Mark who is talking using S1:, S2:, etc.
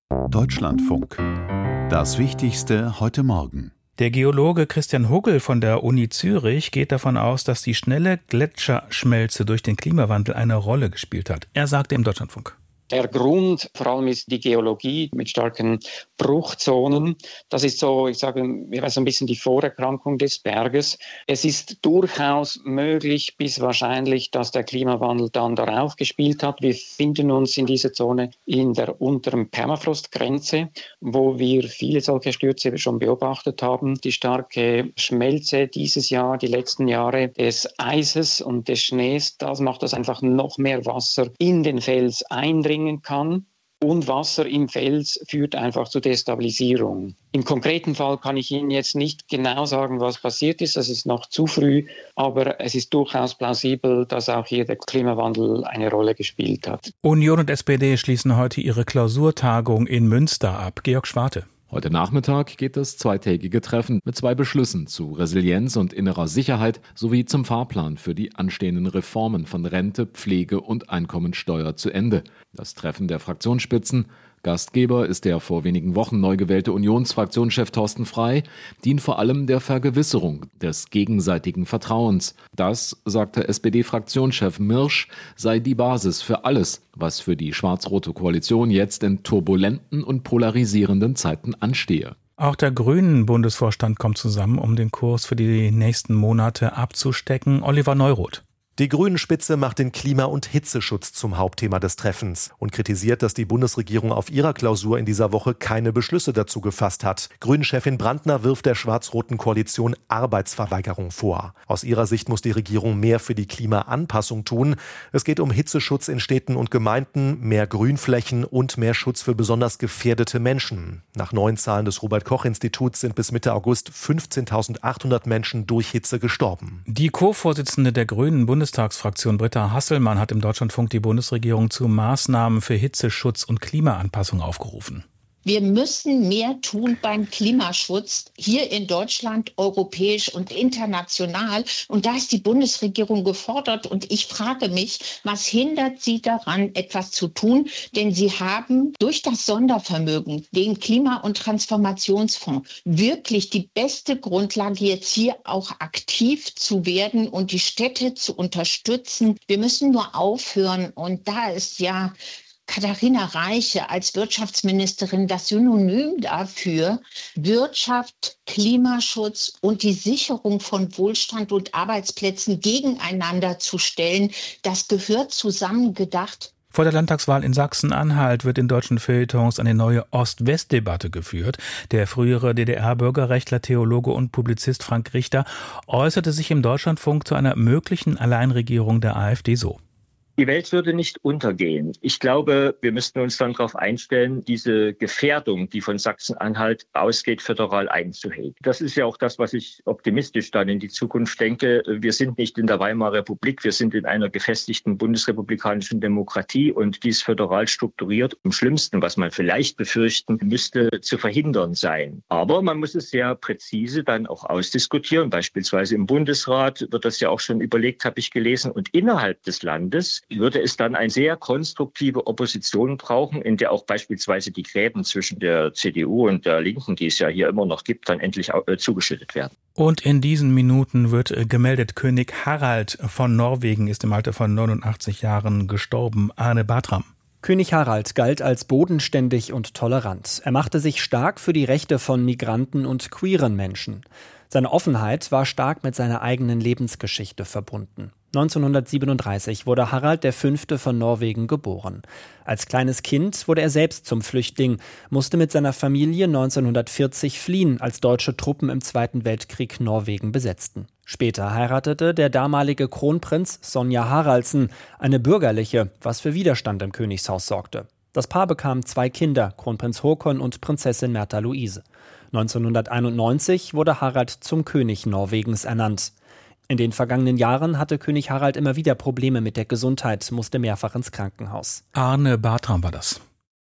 S1: Deutschlandfunk. Das Wichtigste heute Morgen.
S2: Der Geologe Christian Huggel von der Uni Zürich geht davon aus, dass die schnelle Gletscherschmelze durch den Klimawandel eine Rolle gespielt hat. Er sagte im Deutschlandfunk:
S3: Der Grund vor allem ist die Geologie mit starken Bruchzonen. Das ist so, ich sage, so ein bisschen die Vorerkrankung des Berges. Es ist durchaus möglich bis wahrscheinlich, dass der Klimawandel dann darauf gespielt hat. Wir finden uns in dieser Zone in der unteren Permafrostgrenze, wo wir viele solche Stürze schon beobachtet haben. Die starke Schmelze dieses Jahr, die letzten Jahre des Eises und des Schnees, das macht, dass einfach noch mehr Wasser in den Fels eindringen kann. Und Wasser im Fels führt einfach zur Destabilisierung. Im konkreten Fall kann ich Ihnen jetzt nicht genau sagen, was passiert ist. Das ist noch zu früh. Aber es ist durchaus plausibel, dass auch hier der Klimawandel eine Rolle gespielt hat.
S2: Union und SPD schließen heute ihre Klausurtagung in Münster ab. Georg Schwarte.
S4: Heute Nachmittag geht das zweitägige Treffen mit 2 Beschlüssen zu Resilienz und innerer Sicherheit sowie zum Fahrplan für die anstehenden Reformen von Rente, Pflege und Einkommensteuer zu Ende. Das Treffen der Fraktionsspitzen, Gastgeber ist der vor wenigen Wochen neu gewählte Unionsfraktionschef Thorsten Frey, dient vor allem der Vergewisserung des gegenseitigen Vertrauens. Das, sagte SPD-Fraktionschef Mirsch, sei die Basis für alles, was für die schwarz-rote Koalition jetzt in turbulenten und polarisierenden Zeiten anstehe.
S2: Auch der Grünen-Bundesvorstand kommt zusammen, um den Kurs für die nächsten Monate abzustecken. Oliver Neuroth.
S5: Die Grünen-Spitze macht den Klima- und Hitzeschutz zum Hauptthema des Treffens und kritisiert, dass die Bundesregierung auf ihrer Klausur in dieser Woche keine Beschlüsse dazu gefasst hat. Grünen-Chefin Brandner wirft der schwarz-roten Koalition Arbeitsverweigerung vor. Aus ihrer Sicht muss die Regierung mehr für die Klimaanpassung tun. Es geht um Hitzeschutz in Städten und Gemeinden, mehr Grünflächen und mehr Schutz für besonders gefährdete Menschen. Nach neuen Zahlen des Robert-Koch-Instituts sind bis Mitte August 15.800 Menschen durch Hitze gestorben.
S2: Die Co-Vorsitzende der Grünen Bundestagsfraktion Britta Hasselmann hat im Deutschlandfunk die Bundesregierung zu Maßnahmen für Hitzeschutz und Klimaanpassung aufgerufen.
S6: Wir müssen mehr tun beim Klimaschutz hier in Deutschland, europäisch und international. Und da ist die Bundesregierung gefordert. Und ich frage mich, was hindert sie daran, etwas zu tun? Denn sie haben durch das Sondervermögen, den Klima- und Transformationsfonds, wirklich die beste Grundlage, jetzt hier auch aktiv zu werden und die Städte zu unterstützen. Wir müssen nur aufhören. Und da ist ja Katharina Reiche als Wirtschaftsministerin das Synonym dafür, Wirtschaft, Klimaschutz und die Sicherung von Wohlstand und Arbeitsplätzen gegeneinander zu stellen. Das gehört zusammengedacht.
S2: Vor der Landtagswahl in Sachsen-Anhalt wird in deutschen Feuilletons eine neue Ost-West-Debatte geführt. Der frühere DDR-Bürgerrechtler, Theologe und Publizist Frank Richter äußerte sich im Deutschlandfunk zu einer möglichen Alleinregierung der AfD so:
S7: Die Welt würde nicht untergehen. Ich glaube, wir müssten uns dann darauf einstellen, diese Gefährdung, die von Sachsen-Anhalt ausgeht, föderal einzuhegen. Das ist ja auch das, was ich optimistisch dann in die Zukunft denke. Wir sind nicht in der Weimarer Republik, wir sind in einer gefestigten bundesrepublikanischen Demokratie und dies föderal strukturiert. Im Schlimmsten, was man vielleicht befürchten müsste, zu verhindern sein. Aber man muss es sehr präzise dann auch ausdiskutieren. Beispielsweise im Bundesrat wird das ja auch schon überlegt, habe ich gelesen. Und innerhalb des Landes würde es dann eine sehr konstruktive Opposition brauchen, in der auch beispielsweise die Gräben zwischen der CDU und der Linken, die es ja hier immer noch gibt, dann endlich zugeschüttet werden.
S2: Und in diesen Minuten wird gemeldet, König Harald von Norwegen ist im Alter von 89 Jahren gestorben. Arne Bartram.
S8: König Harald galt als bodenständig und tolerant. Er machte sich stark für die Rechte von Migranten und queeren Menschen. Seine Offenheit war stark mit seiner eigenen Lebensgeschichte verbunden. 1937 wurde Harald V. von Norwegen geboren. Als kleines Kind wurde er selbst zum Flüchtling, musste mit seiner Familie 1940 fliehen, als deutsche Truppen im Zweiten Weltkrieg Norwegen besetzten. Später heiratete der damalige Kronprinz Sonja Haraldsen, eine bürgerliche, was für Widerstand im Königshaus sorgte. Das Paar bekam 2 Kinder, Kronprinz Håkon und Prinzessin Märtha Louise. 1991 wurde Harald zum König Norwegens ernannt. In den vergangenen Jahren hatte König Harald immer wieder Probleme mit der Gesundheit, musste mehrfach ins Krankenhaus.
S2: Arne Bartram war das.